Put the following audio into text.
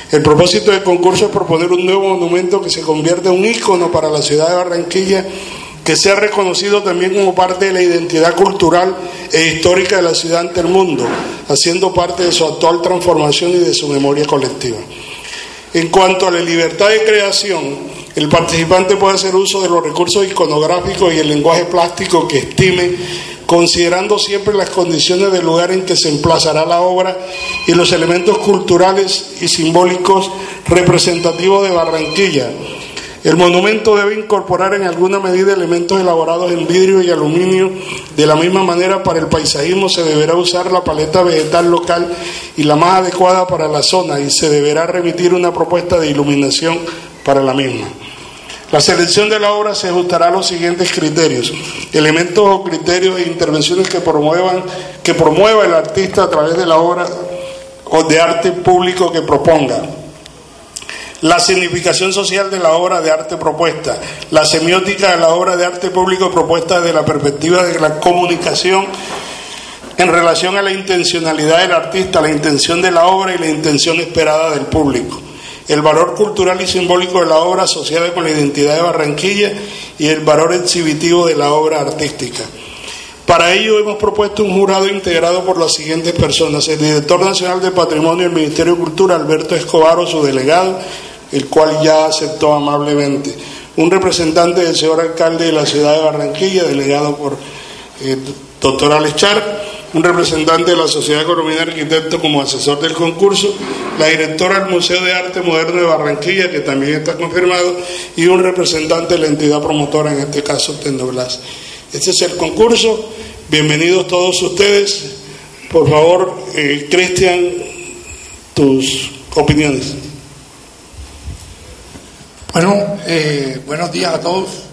El propósito del concurso es proponer un nuevo monumento que se convierta en un ícono para la ciudad de Barranquilla, que sea reconocido también como parte de la identidad cultural e histórica de la ciudad ante el mundo, haciendo parte de su actual transformación y de su memoria colectiva. En cuanto a la libertad de creación, el participante puede hacer uso de los recursos iconográficos y el lenguaje plástico que estime, considerando siempre las condiciones del lugar en que se emplazará la obra y los elementos culturales y simbólicos representativos de Barranquilla. El monumento debe incorporar en alguna medida elementos elaborados en vidrio y aluminio. De la misma manera, para el paisajismo se deberá usar la paleta vegetal local y la más adecuada para la zona, y se deberá remitir una propuesta de iluminación para la misma. La selección de la obra se ajustará a los siguientes criterios: elementos o criterios e intervenciones que promueva el artista a través de la obra o de arte público que proponga, la significación social de la obra de arte propuesta, la semiótica de la obra de arte público propuesta desde la perspectiva de la comunicación en relación a la intencionalidad del artista, la intención de la obra y la intención esperada del público, el valor cultural y simbólico de la obra asociada con la identidad de Barranquilla y el valor exhibitivo de la obra artística. Para ello hemos propuesto un jurado integrado por las siguientes personas: el director nacional de Patrimonio del Ministerio de Cultura, Alberto Escobar, o su delegado, el cual ya aceptó amablemente; un representante del señor alcalde de la ciudad de Barranquilla, delegado por doctor Alex Char; un representante de la Sociedad de Economía de Arquitectos como asesor del concurso; la directora del Museo de Arte Moderno de Barranquilla, que también está confirmado; y un representante de la entidad promotora, en este caso Tecnoglass. Este es el concurso. Bienvenidos todos ustedes. Por favor, Cristian, tus opiniones. Bueno, buenos días a todos.